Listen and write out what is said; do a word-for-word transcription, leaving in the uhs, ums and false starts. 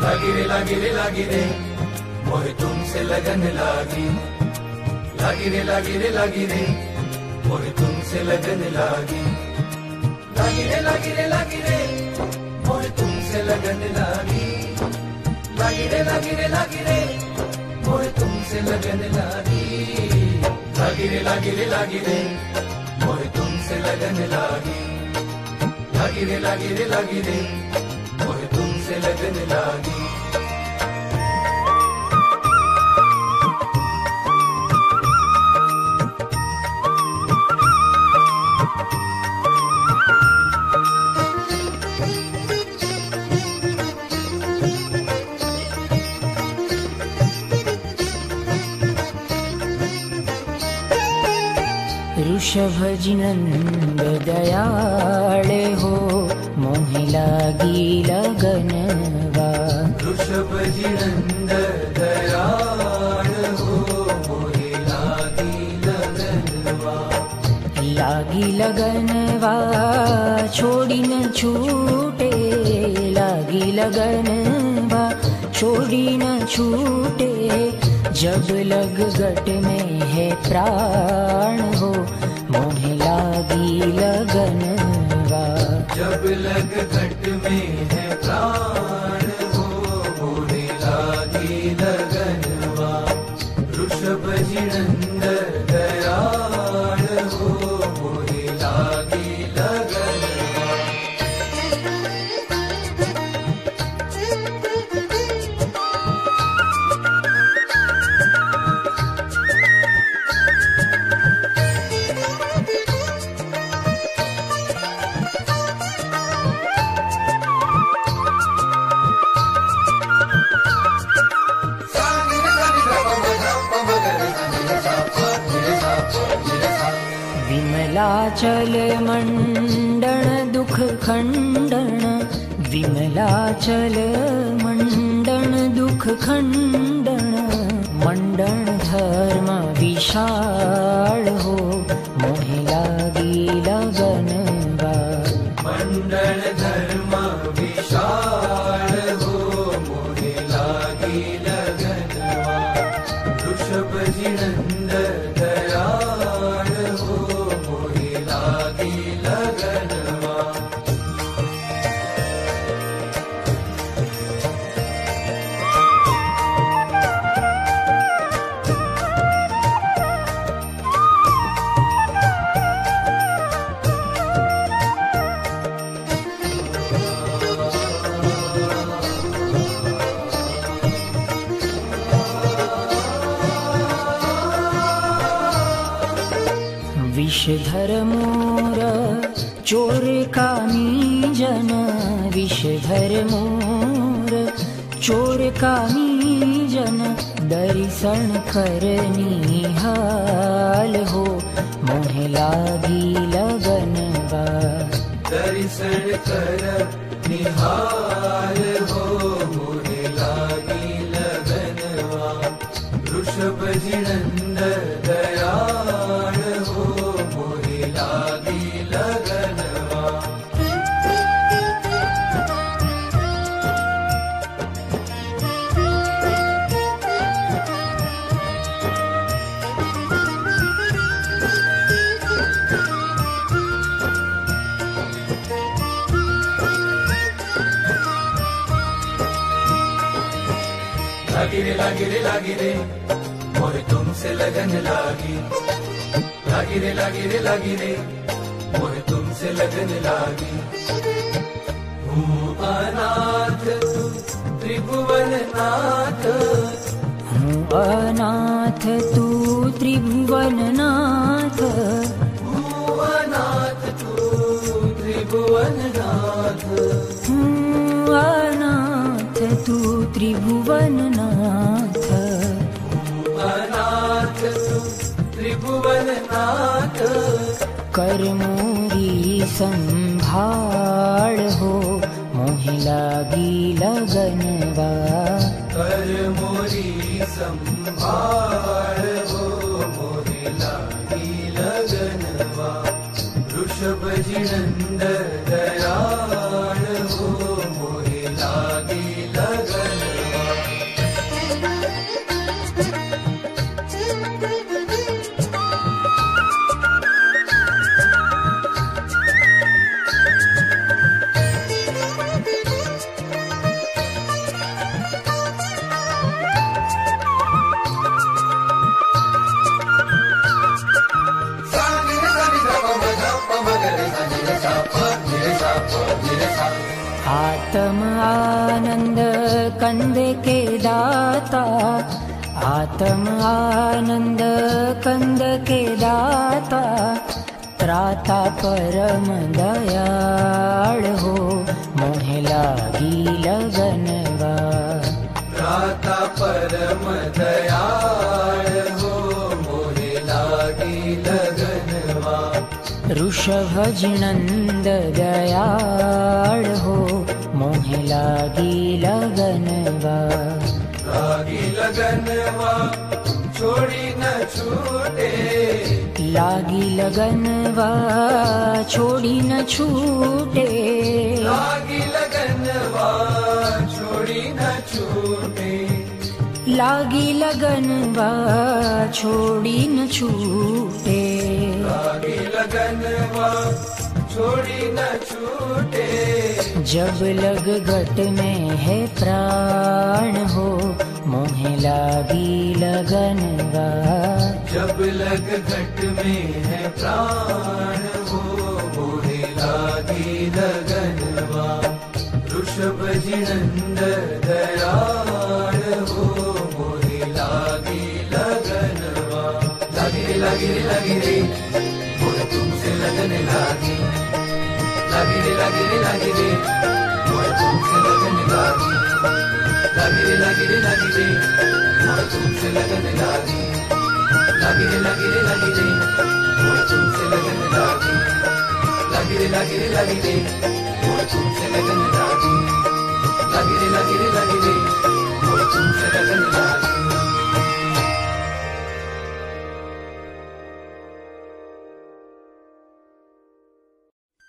लागी रे लागी रे लागी रे मोहे तुमसे लगन लागी, लागी रे लागी रे लागी रे मोहे तुमसे लगन लागी, लागी रे लागी रे लागी रे मोहे तुमसे लगन लागी, लागी रे लागी रे लागी रे मोहे तुमसे लगन लागी, लागी रे लागी रे लागी रे मोहे तुमसे लगन लागी, लागी रे लागी रे लागी रे मोहे तुमसे लगन लागी। ऋषभजी नंद दयाळे हो मोहे लागी लगनवा, ऋषभजी नंद दयाळ हो मोहे लागी लगनवा, लागी लगनवा छोड़ी न छूटे, लागी लगनवा छोड़ी न छूटे, जब लग गट में है प्राण हो मोहे लागी लगनवा, जब लग घट में है प्राण हो मोहे लागी लगनवा, ऋषभजी नंद दयाळ हो मोहे लागी लगनवा। विमलाचल मंडन दुख खंडन, विमलाचल मंडन दुख खंडन, मंडन धर्म विशाल हो मोहे लागी लगनवा, मंडन धर्म विशाल हो मोहे लागी लगनवा, ऋषभजी नंद दयाळ हो मोहे लागी लगनवा। विषधर मोर चोर कामी जन, विषधर मोर चोर कामी जन, दर्शन करनी हाल हो मोहे लागी लगनवा, दर्शन कर निहाल हो मोहे लागी लगनवा, ऋषभजी नंद दयाळ हो मोहे लागी लगनवा। लागी रे लागी रे लागी रे मोहे तुमसे लगन लागी, लागी रे लागी रे लागी रे मोहे तुमसे लगन लागी, हूँ अनाथ तू त्रिभुवन नाथ, हूँ अनाथ तू त्रिभुवन नाथ, हूँ अनाथ तू त्रिभुवन नाथ, हूँ अनाथ तू त्रिभुवन नाथ, अनाथ तू त्रिभुवन नाथ, कर मोरी संभाळ हो मोहे लागी लगनवा, कर मोरी संभाळ हो मोहे लागी लगनवा, ऋषभजी नंद दयाळ हो मोहे लागी लगनवा। आत्म आनंद कंद के दाता, आत्म आनंद कंद के दाता, त्राता परम दयाळ हो, मोहे लागी लगनवा। त्राता परम दयाळ हो, मोहे लागी लगनवा। ऋषभज नंद दयाळ हो, मोहे लागी लगनवा। लागी लगनवा छोड़ी न छूटे, लागी लगनवा छोड़ी न छूटे, लागी लगनवा छोड़ी न छूटे, लागी लगनवा छोड़ी न छूटे, लागी लगनवा छोड़ी न छूटे। जब लग घट में है प्राण हो, मोहे लागी लगनवा। जब लग घट में है प्राण हो, मोहे लागी लगनवा। ऋषभ जिनंद दयाळ हो, मोहे लागी लगनवा। लागी रे लागी रे लागी रे, मोहे तुमसे लगन लागी। लागी रे लागी रे लागी रे, मोहे तुमसे लगन लागी। लागी रे लागी रे लागी रे, मोहे तुमसे लगन लागी। लागी रे लागी रे लागी रे, मोहे तुमसे लगन लागी। लागी रे लागी रे लागी रे,